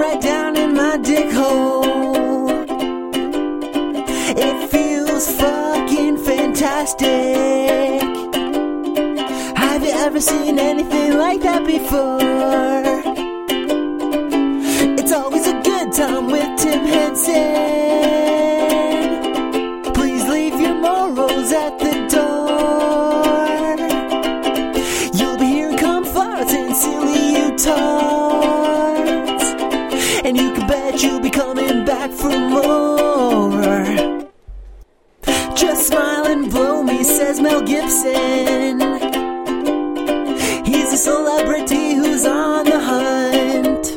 right down in my dick hole. It feels fucking fantastic. Have you ever seen anything like that before? It's always a good time with Tim Henson. Please leave your morals at the door. You'll be hearing cum farts and silly U-tarts, and you can bet you'll be coming back for more. Just smile and blow me, says Mel Gibson. He's a celebrity who's on the hunt.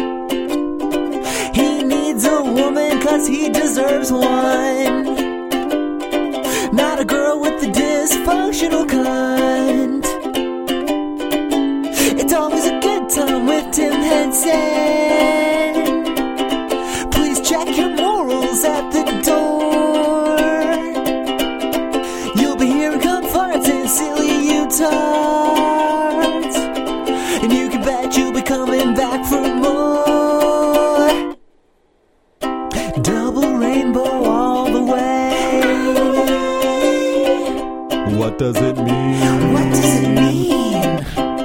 He needs a woman 'cause he deserves one. Not a girl with the dysfunctional cunt. It's always a good time with Tim Henson. Please check your morals at the door. You'll be hearing cum farts and silly U-tarts, and you can bet you'll be coming back for more. Double rainbow all the way. What does it mean? What does it mean?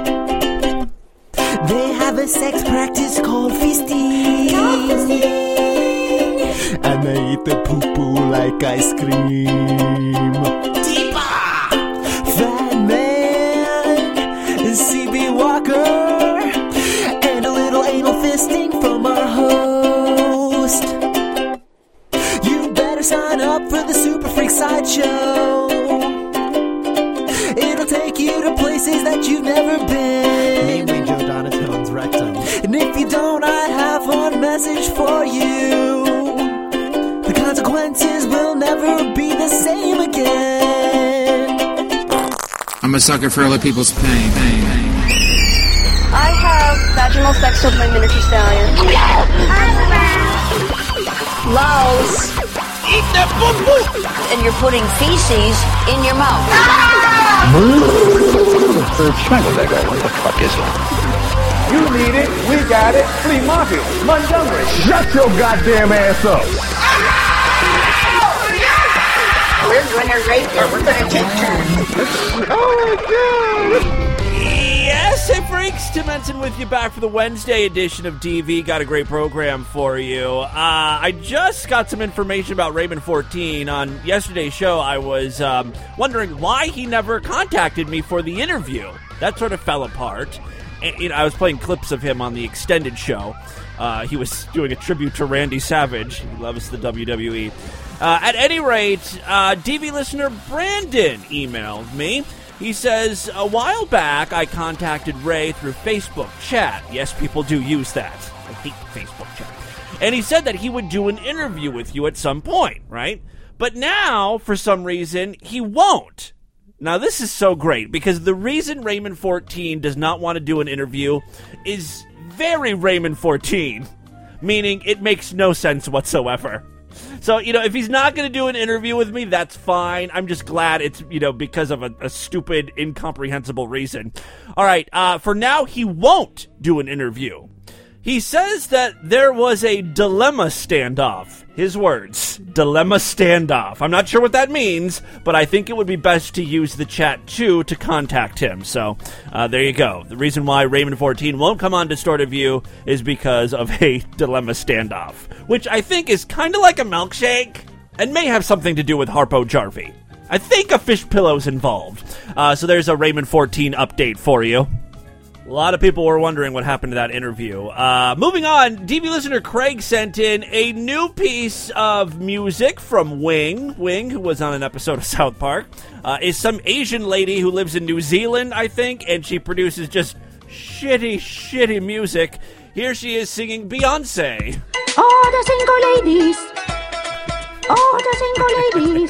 They have a sex practice called feasting. And they eat the poo-poo like ice cream. Fat Man, CB Walker, and a little anal fisting from our host. You better sign up for the Super Freak Sideshow. It'll take you to places that you've never been. Namely Joe Donatone's rectum. And if you don't, I have one message for you. The consequences will never be the same again. I'm a sucker for other people's pain. I have vaginal sex with my miniature stallion. Louse. Eat that poo-poo! And you're putting feces in your mouth. Strangle that guy. What the fuck is it? You need it, we got it. Flea market, Montgomery. Shut your goddamn ass up. We're gonna rape her. We're gonna take turns. Oh my God. Yes, hey freaks, Tim Henson with you back for the Wednesday edition of DV. Got a great program for you. I just got some information about Raymond 14. On yesterday's show, I was wondering why he never contacted me for the interview. That sort of fell apart. And, I was playing clips of him on the extended show. He was doing a tribute to Randy Savage. He loves the WWE. At any rate, DV listener Brandon emailed me. He says, a while back, I contacted Ray through Facebook chat. Yes, people do use that. I hate Facebook chat. And he said that he would do an interview with you at some point, right? But now, for some reason, he won't. Now, this is so great, because the reason Raymond 14 does not want to do an interview is very Raymond 14, meaning it makes no sense whatsoever. So, if he's not going to do an interview with me, that's fine. I'm just glad it's, because of a stupid, incomprehensible reason. All right, for now, he won't do an interview. He says that there was a dilemma standoff. His words, dilemma standoff. I'm not sure what that means, but I think it would be best to use the chat, too, to contact him. So, there you go. The reason why Raymond 14 won't come on Distorted View is because of a dilemma standoff, which I think is kind of like a milkshake and may have something to do with Harpo Jarvie. I think a fish pillow's involved. So there's a Raymond 14 update for you. A lot of people were wondering what happened to that interview. Moving on, DV listener Craig sent in a new piece of music from Wing. Wing, who was on an episode of South Park, is some Asian lady who lives in New Zealand, I think, and she produces just shitty music. Here she is singing Beyonce. All the single ladies. All the single ladies.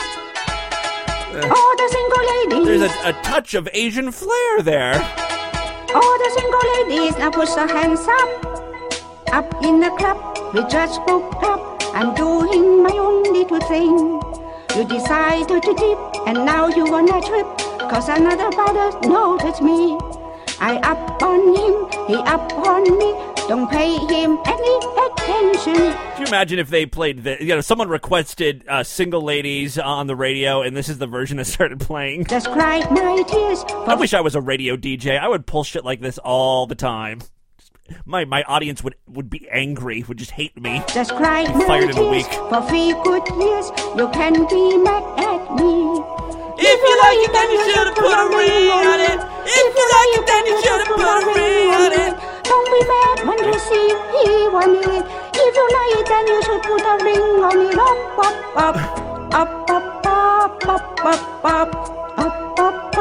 All the single ladies. There's a touch of Asian flair there. All the single ladies, now put your hands up in the club. We just broke up. I'm doing my own little thing. You decided to dip, and now you wanna trip, 'cause another brother noticed me. I up on him, he up on me. Don't pay him any attention. Do you imagine if they played someone requested Single Ladies on the radio, and this is the version that started playing? Just cried my tears. I wish I was a radio DJ. I would pull shit like this all the time. My audience would be angry, would just hate me. Just cried Be fired my in a week. tears for 3 good years. You can be mad at me. If you like it, then you should have put a ring on it. If you like it, then you should have put a ring on it. Don't be mad when you see he want it. If you like it, then you should put a ring on it. Up, up, up, up, up, up, up, up, up, up, up,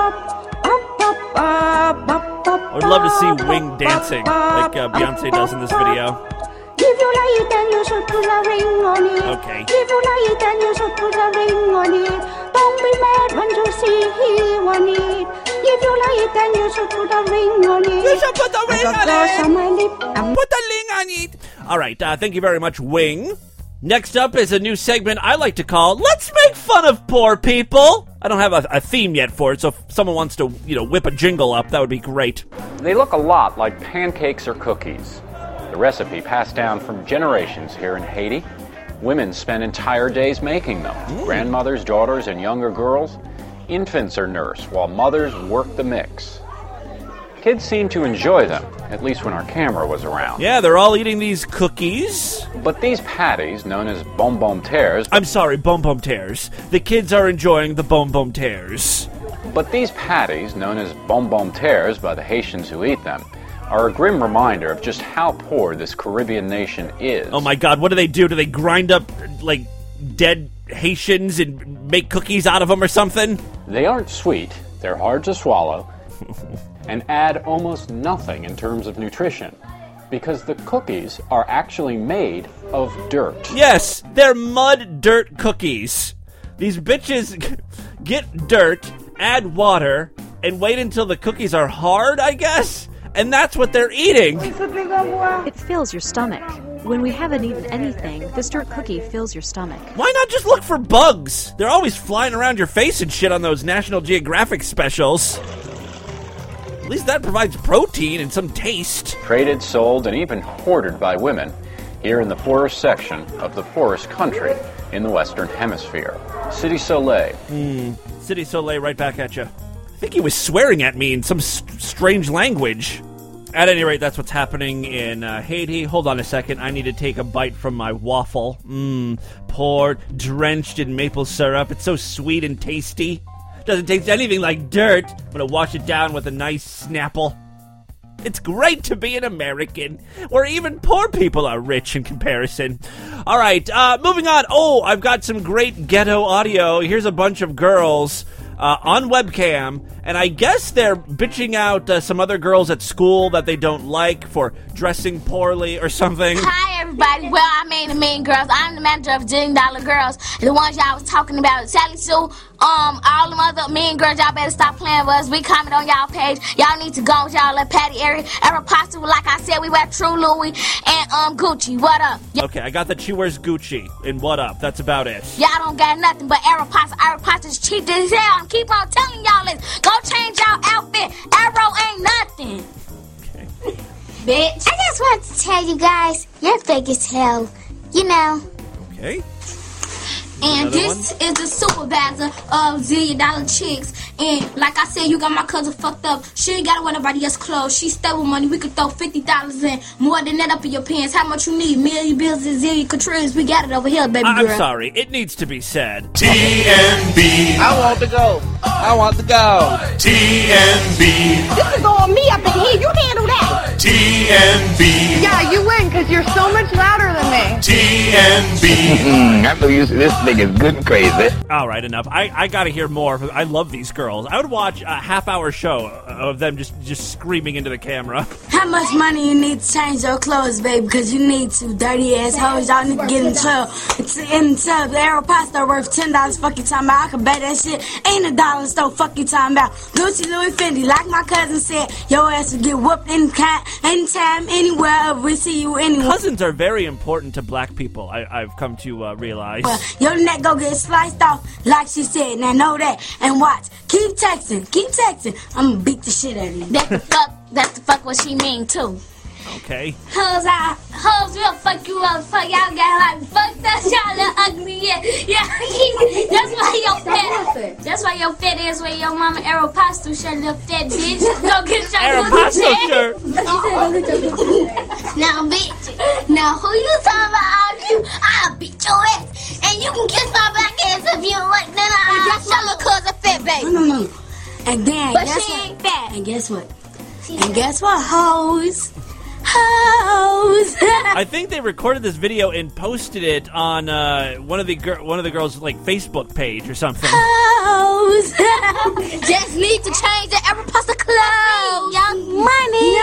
up, up, up. I would love to see Wing dancing like Beyonce does in this video. If you like it, then you should put a ring on it. Okay. If you like it, then you should put a ring on it. Don't be mad when you see he want it. If you like it, then you should put a ring on it. You should put the ring on it. On my lip. Put the ring on it. All right, thank you very much, Wing. Next up is a new segment I like to call Let's Make Fun of Poor People. I don't have a theme yet for it, so if someone wants to, whip a jingle up, that would be great. They look a lot like pancakes or cookies. The recipe passed down from generations here in Haiti. Women spend entire days making them. Grandmothers, daughters, and younger girls. Infants are nursed while mothers work the mix. Kids seem to enjoy them, at least when our camera was around. Yeah, they're all eating these cookies. But these patties, known as bonbon terres... I'm sorry, bonbon terres. The kids are enjoying the bonbon terres. But these patties, known as bonbon terres by the Haitians who eat them, are a grim reminder of just how poor this Caribbean nation is. Oh my God, what do? Do they grind up, dead Haitians and make cookies out of them or something? They aren't sweet, they're hard to swallow, and add almost nothing in terms of nutrition, because the cookies are actually made of dirt. Yes, they're mud dirt cookies. These bitches get dirt, add water, and wait until the cookies are hard, I guess? And that's what they're eating. It fills your stomach. When we haven't eaten anything, this dirt cookie fills your stomach. Why not just look for bugs? They're always flying around your face and shit on those National Geographic specials. At least that provides protein and some taste. Traded, sold, and even hoarded by women here in the poorest section of the poorest country in the Western Hemisphere. Cité Soleil. Cité Soleil right back at you. I think he was swearing at me in some strange language. At any rate, that's what's happening in Haiti. Hold on a second. I need to take a bite from my waffle. Poured, drenched in maple syrup. It's so sweet and tasty. Doesn't taste anything like dirt. I'm going to wash it down with a nice Snapple. It's great to be an American, where even poor people are rich in comparison. All right, moving on. Oh, I've got some great ghetto audio. Here's a bunch of girls on webcam, and I guess they're bitching out some other girls at school that they don't like for dressing poorly or something. Hi, everybody. Well, I mean the Mean Girls. I'm the manager of $1 Dollar Girls, the ones y'all was talking about. Sally Sue, all them other Mean Girls, y'all better stop playing with us. We comment on y'all page. Y'all need to go with y'all at Patty Aeropostale. Like I said, we wear True Louis and Gucci. What up? Okay, I got that she wears Gucci and what up. That's about it. Y'all don't got nothing but Aeropostale. Aeropostale's cheap as hell. I keep on telling y'all this. Go change y'all outfit. Aero ain't nothing. Okay. Bitch. I just want to tell you guys, you're fake as hell. You know. Okay. And this is the supervisor of $1 Dollar Chicks. And like I said, you got my cousin fucked up. She ain't gotta wear nobody else's clothes. She stay with money. We could throw $50 in. More than that up in your pants. How much you need? Million bills and zillion quadrillions. We got it over here, baby girl. I'm sorry. It needs to be said. TNB. I want to go. I want to go. TNB. This is all me up in here. You handle that. TNB. Yeah, you win because you're so much louder than me. TNB. I know this nigga's good and crazy. All right, enough. I gotta hear more. I love these girls. I would watch a half-hour show of them just screaming into the camera. How much money you need to change your clothes, baby? Because you need to. Dirty ass hoes, y'all need to get in trouble. It's in the tub. The Aeropostale worth $10 fucking time about. I can bet that shit ain't a dollar store fucking time about. Gucci, Louis, Fendi, like my cousin said, your ass will get whooped anytime, anywhere. We see you anywhere. Cousins are very important to black people, I've come to realize. Well, your neck go get sliced off, like she said. Now know that. And watch. Keep texting. I'm gonna beat the shit out of you. That's the fuck what she mean, too. Okay. Hoes will fuck you up. Fuck y'all got like fucked up. Y'all look ugly. Yeah. That's why your fat ass wear your mama Aeropostale shirt, little fat bitch. Go get your Aeropostale shirt. Now, bitch. Now, who you talking about? I'll beat your ass. And you can kiss my black ass if you don't like that. That's your little cousin fat baby. No. And then, but she ain't fat. And guess what? Hoes. I think they recorded this video and posted it on one of the girls' like Facebook page or something. Hoes. Just need to change the Aeropostale clothes. Young money.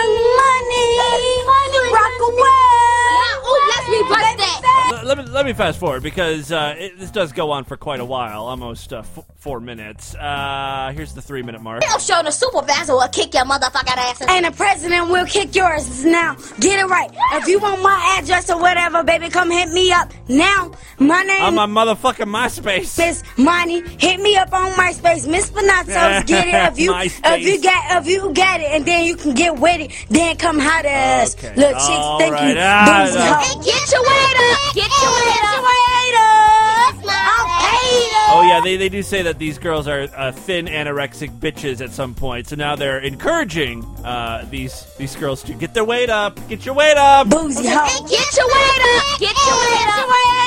Rock away. Let's be bust that. Let me fast forward because this does go on for quite a while, almost 4 minutes. Here's the 3-minute mark. I'm sure the supervisor will kick your motherfucking asses. And the president will kick yours. Now, get it right. If you want my address or whatever, baby, come hit me up. Now, my name... On my motherfucking MySpace. Miss Money, hit me up on MySpace. Miss Bonazzo's, get it. If you got it, and then you can get with it, then come holler at us. Okay. Look, chicks, thank you. Hey, get your weight up. Get your weight up. Oh yeah, they do say that these girls are thin anorexic bitches at some point. So now they're encouraging these girls to get their weight up. Get your weight up. Boozy hoe. Hey, get your weight up. Get your weight up.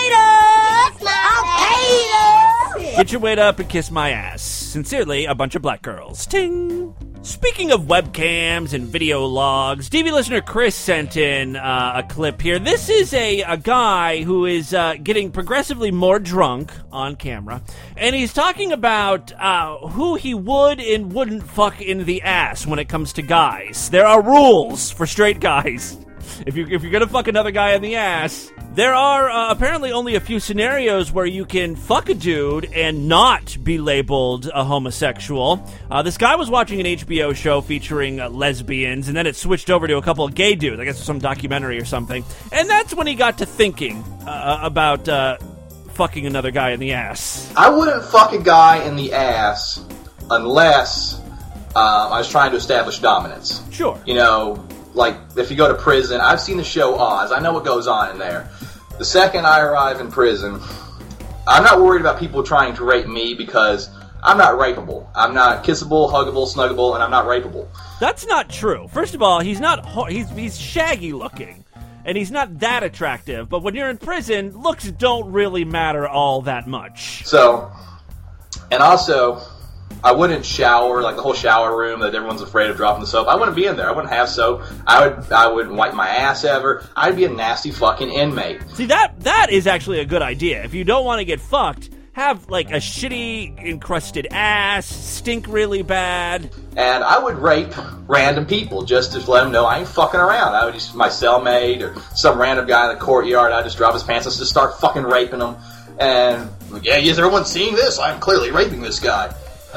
Get your weight up and kiss my ass. Sincerely, a bunch of black girls. Ting. Speaking of webcams and video logs, DV listener Chris sent in a clip here. This is a guy who is getting progressively more drunk on camera, and he's talking about who he would and wouldn't fuck in the ass when it comes to guys. There are rules for straight guys. If you're gonna fuck another guy in the ass, there are apparently only a few scenarios where you can fuck a dude and not be labeled a homosexual. This guy was watching an HBO show featuring lesbians, and then it switched over to a couple of gay dudes. I guess some documentary or something. And that's when he got to thinking about fucking another guy in the ass. I wouldn't fuck a guy in the ass unless I was trying to establish dominance. Sure. You know, like if you go to prison, I've seen the show Oz. I know what goes on in there. The second I arrive in prison, I'm not worried about people trying to rape me because I'm not rapeable. I'm not kissable, huggable, snuggable, and I'm not rapeable. That's not true. First of all, he's shaggy looking, and he's not that attractive. But when you're in prison, looks don't really matter all that much. So, and also, I wouldn't shower, like the whole shower room that everyone's afraid of dropping the soap. I wouldn't be in there. I wouldn't have soap. I wouldn't wipe my ass ever. I'd be a nasty fucking inmate. See, that is actually a good idea. If you don't want to get fucked, have like a shitty encrusted ass, stink really bad. And I would rape random people just to let them know I ain't fucking around. I would just, my cellmate or some random guy in the courtyard, I'd just drop his pants and just start fucking raping them. And, yeah, is everyone seeing this? I'm clearly raping this guy.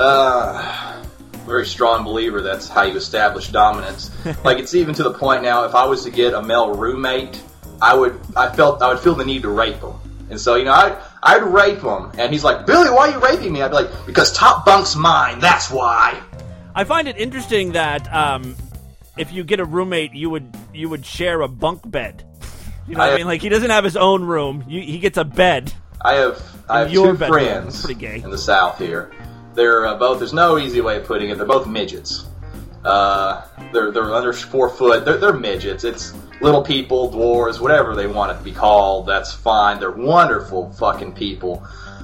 Very strong believer that's how you establish dominance. Like, it's even to the point now, if I was to get a male roommate, I would feel the need to rape him. And so, you know, I'd rape him, and he's like, Billy, why are you raping me? I'd be like, because top bunk's mine, that's why. I find it interesting that if you get a roommate, you would share a bunk bed. You know what I mean? Like, he doesn't have his own room. He gets a bed. I have two friends pretty gay. in the South here. They're both, there's no easy way of putting it, they're both midgets. They're under 4 foot, they're midgets. It's little people, dwarves, whatever they want it to be called, that's fine. They're wonderful fucking people.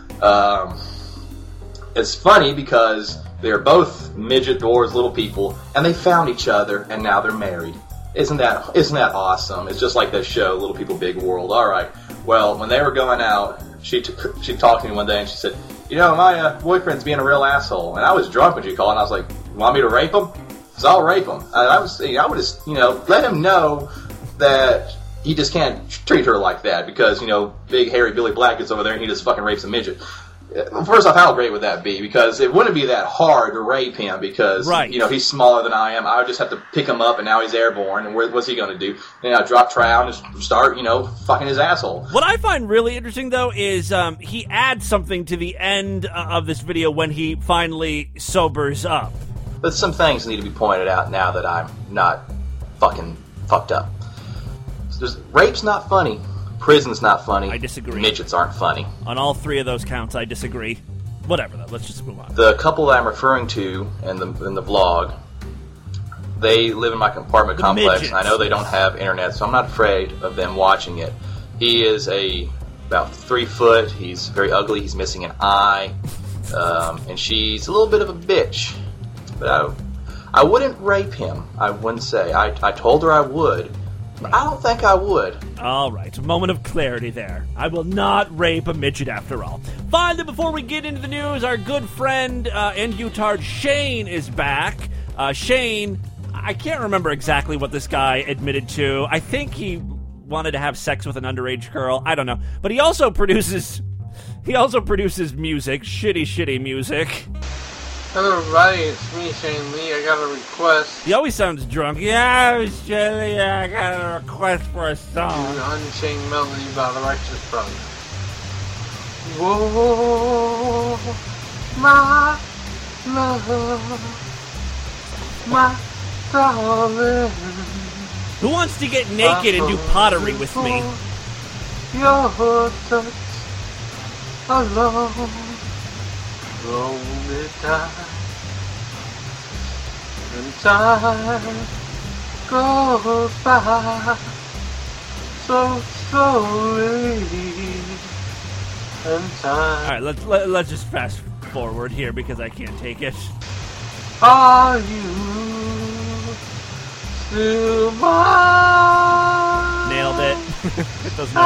It's funny because they're both midget, dwarves, little people, and they found each other, and now they're married. Isn't that awesome? It's just like that show, Little People, Big World. All right. Well, when they were going out, she talked to me one day, and she said, you know, my boyfriend's being a real asshole. And I was drunk when she called, and I was like, you want me to rape him? So I'll rape him. And I would just, you know, let him know that he just can't treat her like that because, you know, big hairy Billy Black gets over there and he just fucking rapes a midget. First off, how great would that be? Because it wouldn't be that hard to rape him because, you know, he's smaller than I am. I would just have to pick him up and now he's airborne. And what's he going to do? Then I'd drop trow and just start, you know, fucking his asshole. What I find really interesting, though, is he adds something to the end of this video when he finally sobers up. But some things need to be pointed out now that I'm not fucking fucked up. Rape's not funny. Prison's not funny. I disagree. Midgets aren't funny. On all three of those counts, I disagree. Whatever, though. Let's just move on. The couple that I'm referring to in the vlog, they live in my apartment complex. Midgets. I know they don't have internet, so I'm not afraid of them watching it. He is about 3 foot. He's very ugly. He's missing an eye. And she's a little bit of a bitch. But I wouldn't rape him, I wouldn't say. I told her I would, but I don't think I would. All right, a moment of clarity there. I will not rape a midget after all. Finally, before we get into the news, our good friend and Utard Shane is back. Shane, I can't remember exactly what this guy admitted to. I think he wanted to have sex with an underage girl. I don't know. But he also produces music, shitty music. Hello everybody, it's me, Shane Lee. I got a request. He always sounds drunk. Yeah, it's Jelly. I got a request for a song. Unchained Melody by the Righteous Brothers. Whoa, my love, my darling. Who wants to get naked and do pottery with me? Your touch alone. Roll me down, and time goes by so slowly, and time. All right, let's just fast forward here because I can't take it. Are you still mine? Nailed it. Get those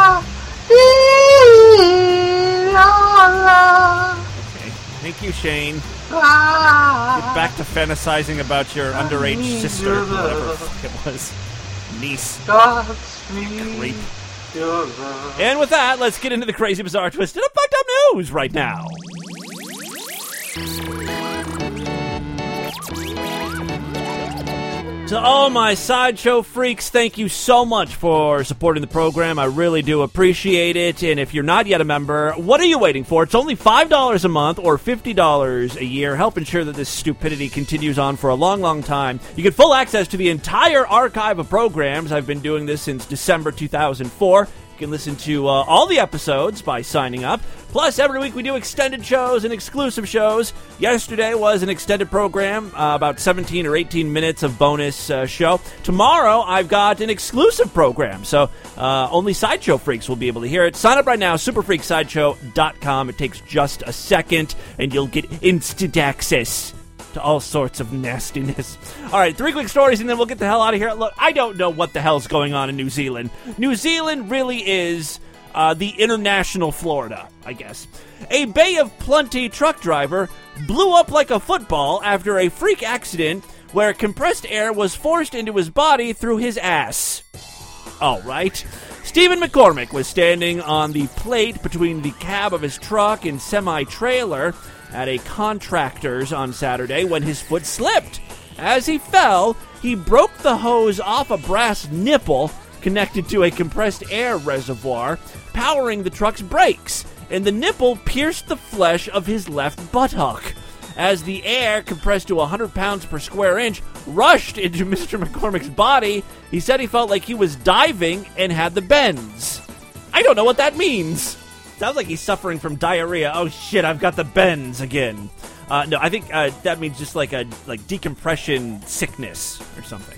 notes. Thank you, Shane. Get back to fantasizing about your underage sister, whatever it was. Niece. Creep. And with that, let's get into the crazy, bizarre, twisted, and fucked up news right now. To all my Sideshow freaks, thank you so much for supporting the program. I really do appreciate it. And if you're not yet a member, what are you waiting for? It's only $5 a month or $50 a year. Help ensure that this stupidity continues on for a long, long time. You get full access to the entire archive of programs. I've been doing this since December 2004. You can listen to all the episodes by signing up. Plus, every week we do extended shows and exclusive shows. Yesterday was an extended program, about 17 or 18 minutes of bonus show. Tomorrow, I've got an exclusive program, so only Sideshow freaks will be able to hear it. Sign up right now, superfreaksideshow.com. It takes just a second, and you'll get instant access to all sorts of nastiness. All right, 3 quick stories, and then we'll get the hell out of here. Look, I don't know what the hell's going on in New Zealand. New Zealand really is the international Florida, I guess. A Bay of Plenty truck driver blew up like a football after a freak accident where compressed air was forced into his body through his ass. All right. Stephen McCormick was standing on the plate between the cab of his truck and semi-trailer at a contractor's on Saturday when his foot slipped. As he fell, he broke the hose off a brass nipple connected to a compressed air reservoir powering the truck's brakes, and the nipple pierced the flesh of his left buttock. As the air, compressed to 100 pounds per square inch, rushed into Mr. McCormick's body, he said he felt like he was diving and had the bends. I don't know what that means. Sounds like he's suffering from diarrhea. Oh shit, I've got the bends again. No, I think that means just like decompression sickness or something.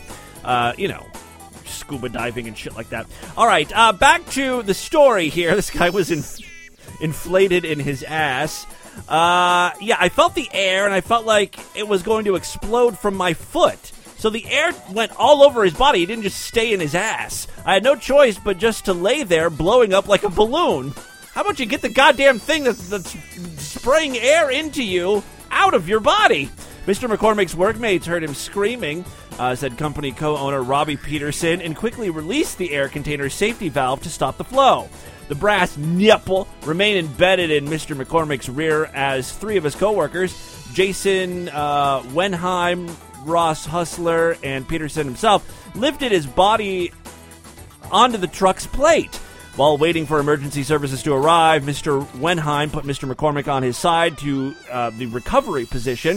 I don't know. Scuba diving and shit like that. All right, back to the story here. This guy was inflated in his ass. Yeah, I felt the air, and I felt like it was going to explode from my foot. So the air went all over his body. It didn't just stay in his ass. I had no choice but just to lay there blowing up like a balloon. How about you get the goddamn thing that's spraying air into you out of your body? Mr. McCormick's workmates heard him screaming, said company co-owner Robbie Peterson, and quickly released the air container safety valve to stop the flow. The brass nipple remained embedded in Mr. McCormick's rear as 3 of his co-workers, Jason Wenheim, Ross Hustler, and Peterson himself, lifted his body onto the truck's plate. While waiting for emergency services to arrive, Mr. Wenheim put Mr. McCormick on his side to the recovery position.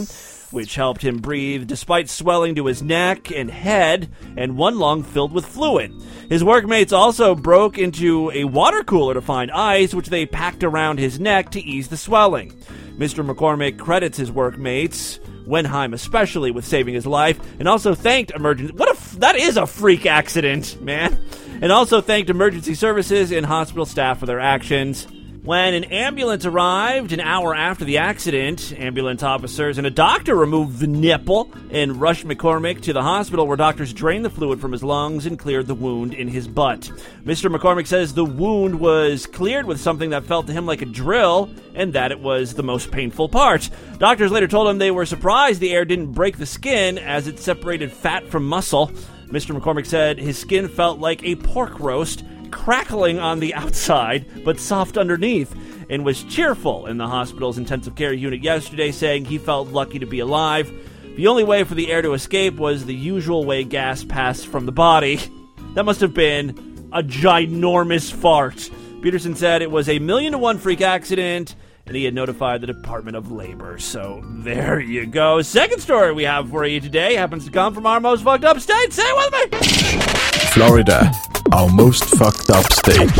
which helped him breathe despite swelling to his neck and head and one lung filled with fluid. His workmates also broke into a water cooler to find ice, which they packed around his neck to ease the swelling. Mr. McCormick credits his workmates, Wenheim especially, with saving his life, and also thanked emergency... that is a freak accident, man! And also thanked emergency services and hospital staff for their actions. When an ambulance arrived an hour after the accident, ambulance officers and a doctor removed the nipple and rushed McCormick to the hospital, where doctors drained the fluid from his lungs and cleared the wound in his butt. Mr. McCormick says the wound was cleared with something that felt to him like a drill, and that it was the most painful part. Doctors later told him they were surprised the air didn't break the skin, as it separated fat from muscle. Mr. McCormick said his skin felt like a pork roast, crackling on the outside, but soft underneath, and was cheerful in the hospital's intensive care unit yesterday, saying he felt lucky to be alive. The only way for the air to escape was the usual way gas passed from the body. That must have been a ginormous fart. Peterson said it was a 1,000,000-to-1 freak accident, and he had notified the Department of Labor. So there you go. Second story we have for you today happens to come from our most fucked up state. Say it with me! Florida, our most fucked up state.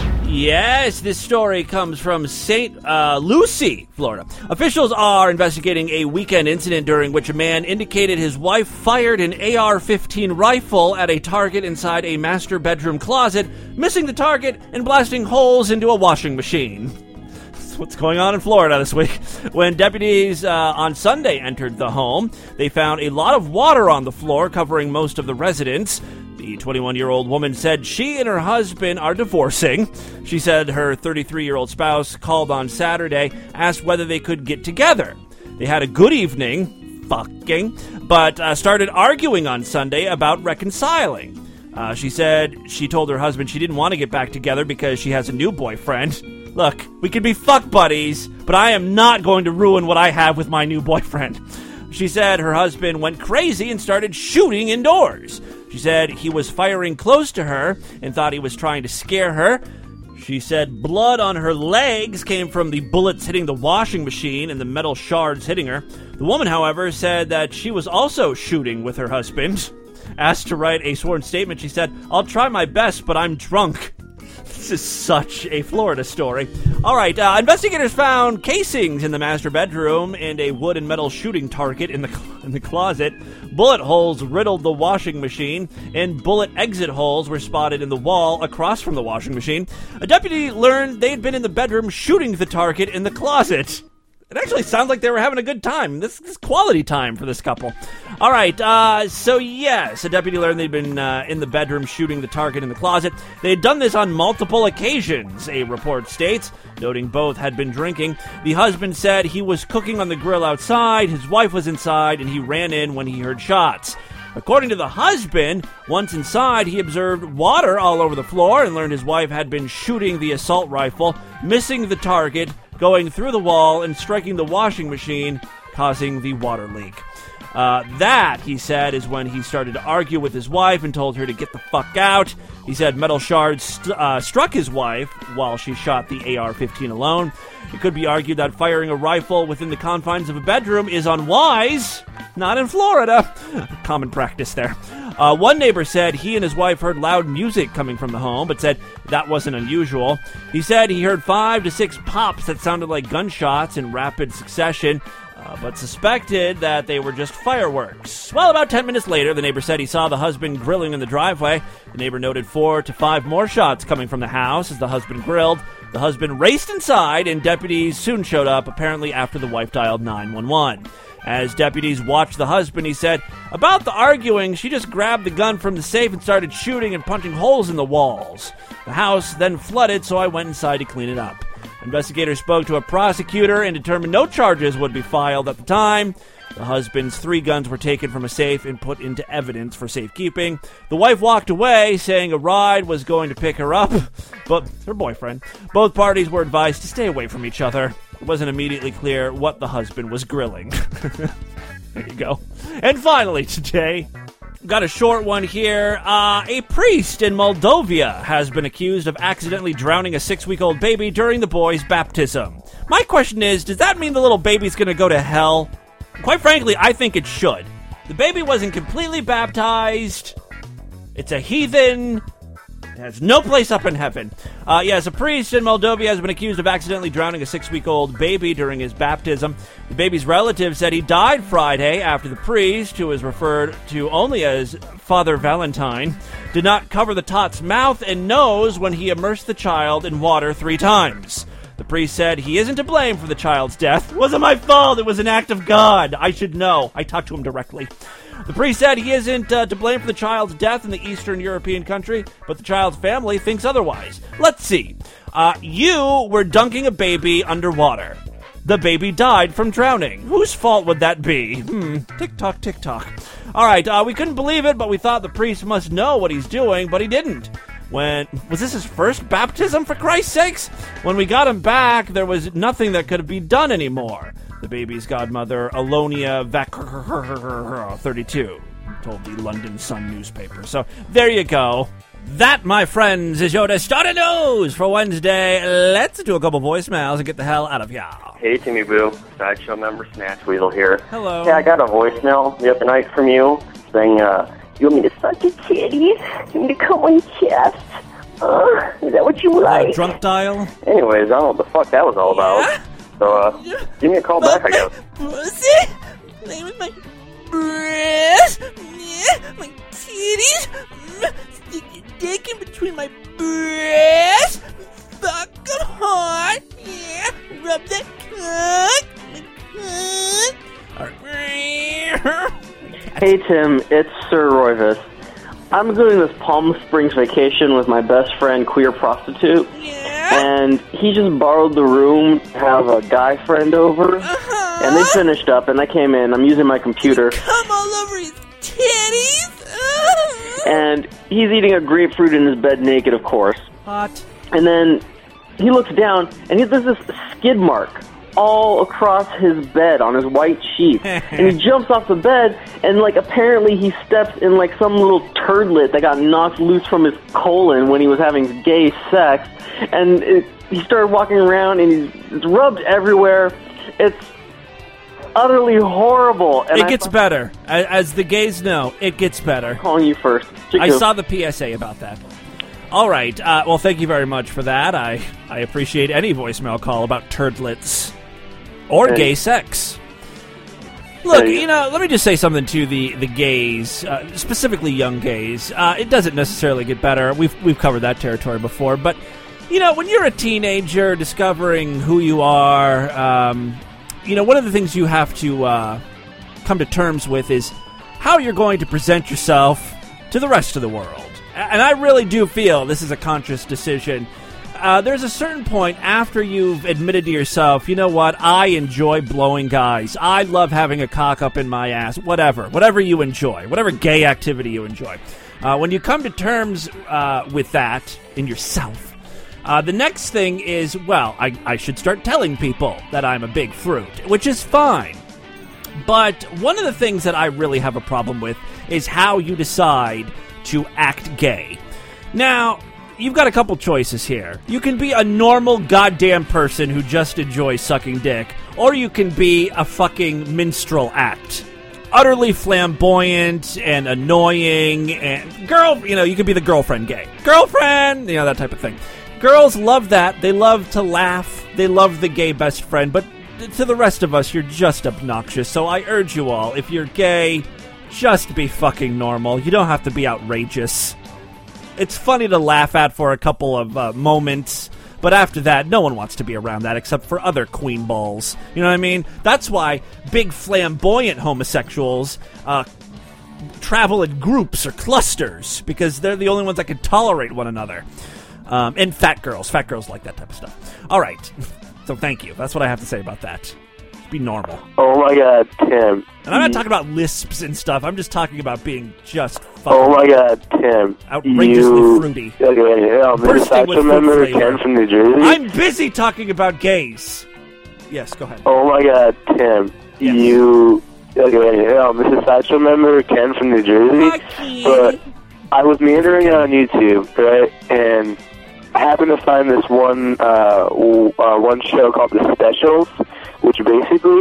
Yes, this story comes from St. Lucie, Florida. Officials are investigating a weekend incident during which a man indicated his wife fired an AR-15 rifle at a target inside a master bedroom closet, missing the target and blasting holes into a washing machine. What's going on in Florida this week? When deputies on Sunday entered the home, they found a lot of water on the floor covering most of the residence. The 21-year-old woman said she and her husband are divorcing. She said her 33-year-old spouse called on Saturday, asked whether they could get together. They had a good evening, fucking, but started arguing on Sunday about reconciling. She said she told her husband she didn't want to get back together because she has a new boyfriend. Look, we can be fuck buddies, but I am not going to ruin what I have with my new boyfriend. She said her husband went crazy and started shooting indoors. She said he was firing close to her and thought he was trying to scare her. She said blood on her legs came from the bullets hitting the washing machine and the metal shards hitting her. The woman, however, said that she was also shooting with her husband. Asked to write a sworn statement, she said, "I'll try my best, but I'm drunk." This is such a Florida story. All right, investigators found casings in the master bedroom and a wood and metal shooting target in the closet. Bullet holes riddled the washing machine, and bullet exit holes were spotted in the wall across from the washing machine. A deputy learned they had been in the bedroom shooting the target in the closet. It actually sounds like they were having a good time. This is quality time for this couple. All right, so yes, a deputy learned they'd been in the bedroom shooting the target in the closet. They had done this on multiple occasions, a report states, noting both had been drinking. The husband said he was cooking on the grill outside, his wife was inside, and he ran in when he heard shots. According to the husband, once inside, he observed water all over the floor and learned his wife had been shooting the assault rifle, missing the target, going through the wall and striking the washing machine, causing the water leak. That, he said, is when he started to argue with his wife and told her to get the fuck out. He said metal shards struck his wife while she shot the AR-15 alone. It could be argued that firing a rifle within the confines of a bedroom is unwise. Not in Florida. Common practice there. One neighbor said he and his wife heard loud music coming from the home, but said that wasn't unusual. He said he heard 5 to 6 pops that sounded like gunshots in rapid succession, but suspected that they were just fireworks. Well, about 10 minutes later, the neighbor said he saw the husband grilling in the driveway. The neighbor noted 4 to 5 more shots coming from the house as the husband grilled. The husband raced inside, and deputies soon showed up, apparently after the wife dialed 911. As deputies watched the husband, he said, about the arguing, she just grabbed the gun from the safe and started shooting and punching holes in the walls. The house then flooded, so I went inside to clean it up. Investigators spoke to a prosecutor and determined no charges would be filed at the time. The husband's 3 guns were taken from a safe and put into evidence for safekeeping. The wife walked away, saying a ride was going to pick her up, but her boyfriend. Both parties were advised to stay away from each other. It wasn't immediately clear what the husband was grilling. There you go. And finally today, got a short one here. A priest in Moldova has been accused of accidentally drowning a 6-week-old baby during the boy's baptism. My question is, does that mean the little baby's going to go to hell? Quite frankly, I think it should. The baby wasn't completely baptized. It's a heathen. It has no place up in heaven. Yes, a priest in Moldova has been accused of accidentally drowning a 6-week-old baby during his baptism. The baby's relatives said he died Friday after the priest, who is referred to only as Father Valentine, did not cover the tot's mouth and nose when he immersed the child in water 3 times. The priest said he isn't to blame for the child's death. It wasn't my fault. It was an act of God. I should know. I talked to him directly. The priest said he isn't to blame for the child's death in the Eastern European country, but the child's family thinks otherwise. Let's see. You were dunking a baby underwater. The baby died from drowning. Whose fault would that be? Tick-tock, tick-tock. All right, we couldn't believe it, but we thought the priest must know what he's doing, but he didn't. Was this his first baptism, for Christ's sakes? When we got him back, there was nothing that could be done anymore. The baby's godmother, Alonia Vac 32, told the London Sun newspaper. So, there you go. That, my friends, is your Distorted News for Wednesday. Let's do a couple voicemails and get the hell out of here. Hey, Timmy Boo. Sideshow member Snatch Weasel here. Hello. Yeah, I got a voicemail the other night from you saying, you want me to suck your titties? You want me to come on your chest? Is that what you like? Drunk dial? Anyways, I don't know what the fuck that was all about. So, give me a call back, I guess. Pussy? Play with my breasts? My titties? Stick your dick in between my breasts? Fuck them hard? Yeah. Rub that cock? My cock? Hey Tim, it's Sir Royvis. I'm doing this Palm Springs vacation with my best friend, Queer Prostitute, and he just borrowed the room to have a guy friend over, and they finished up, and I came in. I'm using my computer. Come all over his titties? And he's eating a grapefruit in his bed naked, of course. Hot. And then he looks down, and there's this skid mark all across his bed on his white sheet. And he jumps off the bed, and, apparently he steps in, some little turdlet that got knocked loose from his colon when he was having gay sex. And he started walking around, and it's rubbed everywhere. It's utterly horrible. And it gets better. As the gays know, it gets better. Calling you first. I saw the PSA about that. All right. Well, thank you very much for that. I appreciate any voicemail call about turdlets or gay sex. Look, let me just say something to the gays, specifically young gays. It doesn't necessarily get better. We've covered that territory before. But, when you're a teenager discovering who you are, one of the things you have to come to terms with is how you're going to present yourself to the rest of the world. And I really do feel this is a conscious decision. There's a certain point after you've admitted to yourself, you know what, I enjoy blowing guys. I love having a cock up in my ass. Whatever you enjoy. Whatever gay activity you enjoy. When you come to terms with that in yourself, the next thing is, I should start telling people that I'm a big fruit, which is fine. But one of the things that I really have a problem with is how you decide to act gay. Now, you've got a couple choices here. You can be a normal goddamn person who just enjoys sucking dick, or you can be a fucking minstrel act. Utterly flamboyant and annoying, and you could be the girlfriend gay. Girlfriend! That type of thing. Girls love that. They love to laugh. They love the gay best friend, but to the rest of us, you're just obnoxious. So I urge you all, if you're gay, just be fucking normal. You don't have to be outrageous. It's funny to laugh at for a couple of moments, but after that, no one wants to be around that except for other queen balls. You know what I mean? That's why big flamboyant homosexuals travel in groups or clusters, because they're the only ones that can tolerate one another. And fat girls like that type of stuff. All right. So thank you. That's what I have to say about that. Be normal. Oh my God, Tim. And I'm not talking about lisps and stuff. I'm just talking about being just fucking Oh my God, Tim. outrageously fruity. Bursting with fruit flavor. Ken from New Jersey? I'm busy talking about gays. Yes, go ahead. Oh my God, Tim. Yes. This is Sideshow member Ken from New Jersey. But I was meandering on YouTube, right? And I happened to find this one show called The Specials, which basically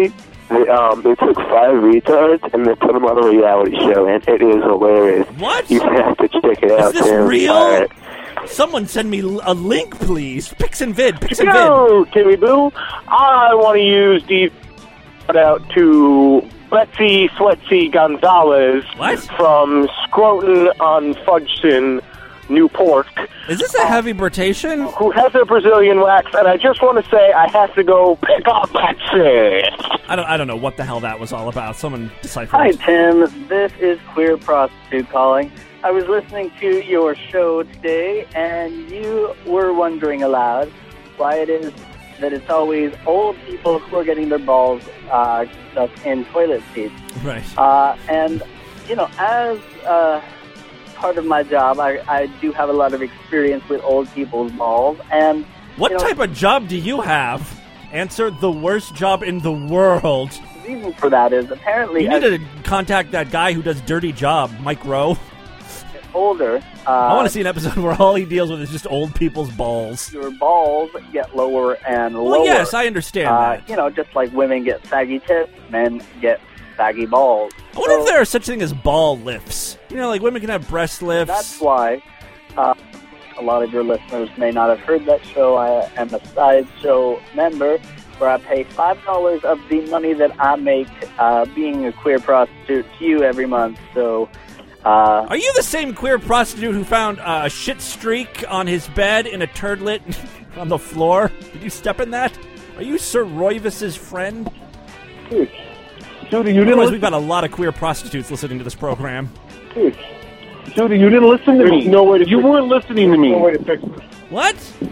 They took 5 retards and they put them on a reality show, and it is hilarious. What? You have to check it out. Is this Tim. real? Someone send me a link, please. Pix and Vid. Yo, Timmy Boo. I want to use the shout out to Betsy Sweatsy Gonzalez from Scroton on Fudgeton, Newport. Is this a heavy rotation? Who has a Brazilian wax, and I just want to say I have to go pick up Betsy. I don't know what the hell that was all about. Someone decipher Hi, it. Tim. This is Queer Prostitute calling. I was listening to your show today, and you were wondering aloud why it is that it's always old people who are getting their balls stuck in toilet seats. Right. And, you know, as part of my job, I do have a lot of experience with old people's balls. And what type of job do you have? Answer: the worst job in the world. The reason for that is apparently you need to contact that guy who does Dirty Job, Mike Rowe. Older. I want to see an episode where all he deals with is just old people's balls. Your balls get lower and lower. Well, yes, I understand that. You know, just like women get saggy tits, men get saggy balls. I wonder if there are such thing as ball lifts. You know, like women can have breast lifts. That's why a lot of your listeners may not have heard that show. I am a sideshow member where I pay $5 of the money that I make being a queer prostitute to you every month. So... are you the same queer prostitute who found a shit streak on his bed in a turdlet on the floor? Did you step in that? Are you Sir Royvis's friend? Dude, you didn't. We've got a lot of queer prostitutes listening to this program. Dude, you didn't listen to me. No way to. You weren't listening to me. No way to fix this. What?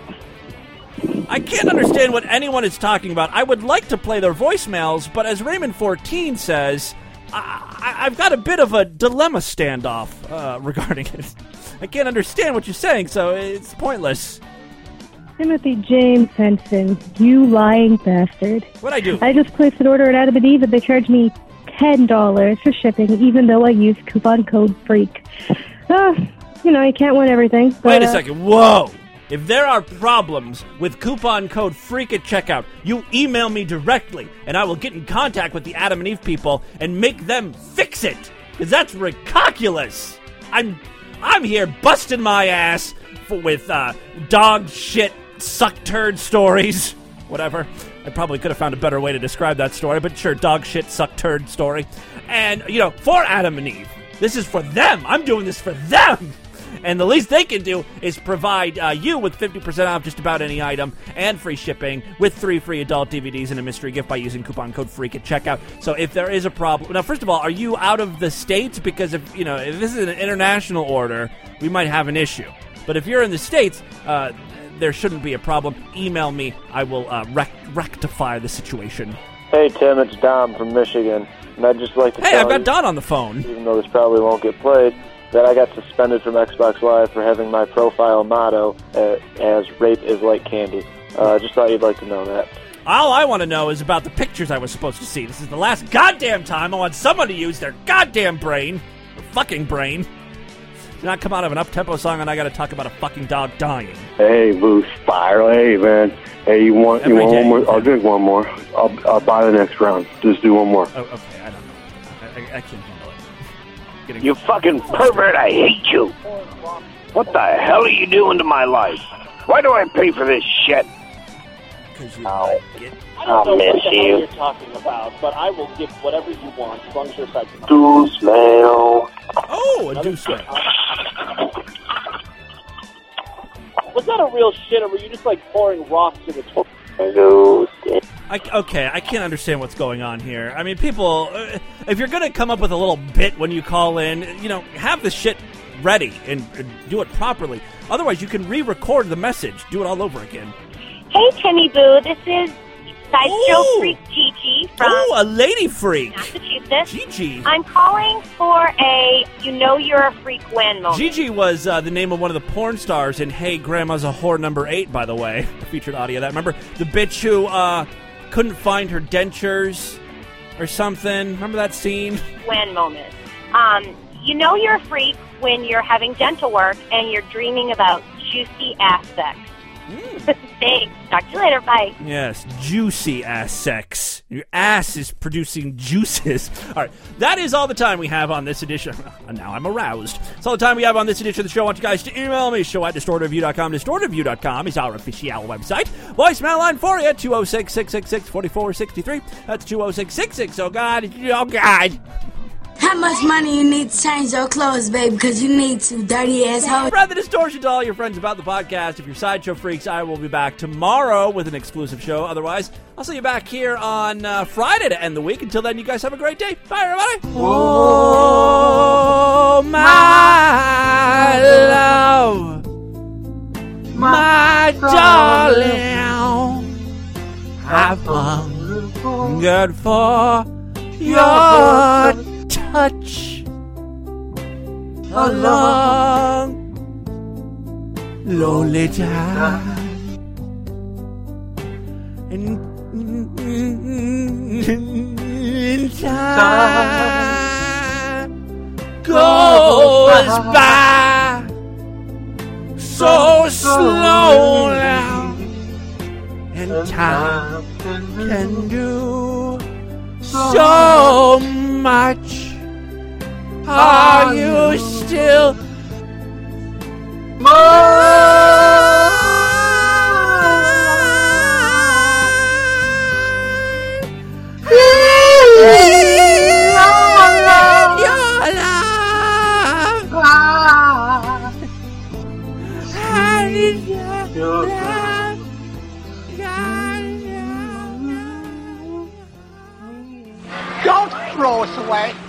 I can't understand what anyone is talking about. I would like to play their voicemails, but as Raymond14 says, I've got a bit of a dilemma standoff regarding it. I can't understand what you're saying, so it's pointless. Timothy James Henson, you lying bastard. What'd I do? I just placed an order at Adam and Eve, and they charged me $10 for shipping, even though I used coupon code FREAK. You know, you can't win everything. But, wait a second. Whoa! If there are problems with coupon code FREAK at checkout, you email me directly, and I will get in contact with the Adam and Eve people and make them fix it. Because that's ridiculous. I'm here busting my ass with dog shit suck turd stories. Whatever. I probably could have found a better way to describe that story, but sure, dog shit suck turd story. And, you know, for Adam and Eve. This is for them. I'm doing this for them. And the least they can do is provide you with 50% off just about any item and free shipping with 3 free adult DVDs and a mystery gift by using coupon code FREAK at checkout. So if there is a problem... Now, first of all, are you out of the States? Because if this is an international order, we might have an issue. But if you're in the States, there shouldn't be a problem. Email me. I will rectify the situation. Hey, Tim, it's Dom from Michigan. And I'd just like to tell I've got Don on the phone. Even though this probably won't get played, that I got suspended from Xbox Live for having my profile motto as rape is like candy. Just thought you'd like to know that. All I want to know is about the pictures I was supposed to see. This is the last goddamn time I want someone to use their goddamn brain, or fucking brain, to not come out of an up-tempo song and I got to talk about a fucking dog dying. Hey, Boo Spiral. Hey, man. Hey, you want one more? I'll drink one more. I'll buy the next round. Just do one more. Oh, okay, I don't know. I can't handle it. You fucking pervert, I hate you. What the hell are you doing to my life? Why do I pay for this shit? Because you like it. I don't know what the hell you. you're talking about, but I will give whatever you want as long as you're psychic. Deuce mail. Oh, a deuce mail. Was that a real shit, or were you just like pouring rocks in the toilet? Okay, I can't understand what's going on here. I mean, people, if you're going to come up with a little bit when you call in, have the shit ready and do it properly. Otherwise, you can re-record the message. Do it all over again. Hey, Timmy Boo. This is Sideshow Freak Gigi from a lady freak. Massachusetts. Gigi. I'm calling for a You're a Freak when moment. Gigi was the name of one of the porn stars in Hey, Grandma's a Whore #8, by the way. The featured audio of that. Remember the bitch who couldn't find her dentures or something? Remember that scene? When moment. You're a freak when you're having dental work and you're dreaming about juicy aspects. Thanks. Talk to you later. Bye. Yes, juicy ass sex. Your ass is producing juices. All right, that is all the time we have on this edition. Now I'm aroused. That's all the time we have on this edition of the show. I want you guys to email me, show@distortedview.com. Distortedview.com is our official website. Voicemail line for you, 206-666-4463. That's 206-66. Oh, God. Oh, God. How much money you need to change your clothes, babe? Because you need to, dirty asshole. Spread the distortion to all your friends about the podcast. If you're Sideshow Freaks, I will be back tomorrow with an exclusive show. Otherwise, I'll see you back here on Friday to end the week. Until then, you guys have a great day. Bye, everybody. Oh, my love, my darling, I've hungered for your touch a long, lonely time, and time goes by so slow now, and time can do so much. Are you still Don't throw us away.